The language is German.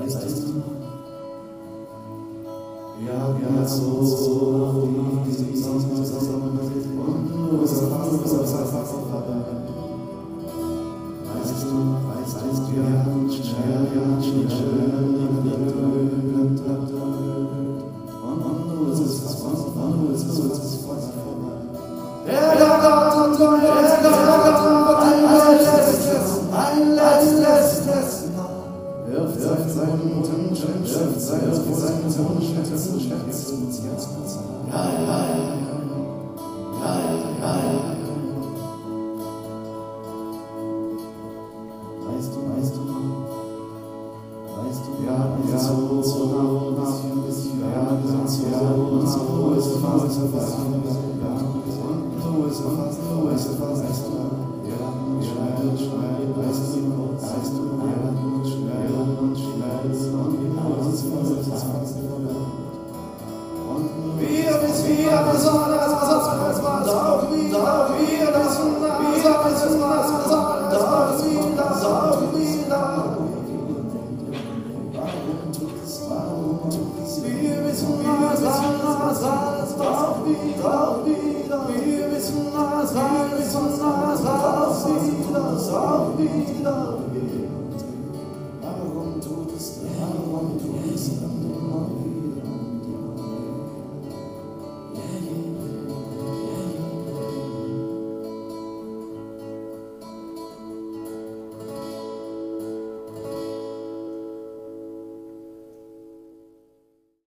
weißt du, ja, so die Sonne und nur ist weißt du, ja, schnell, ein letztes Mal wirft seinen weißt du, ja, so ein bisschen, warum tut es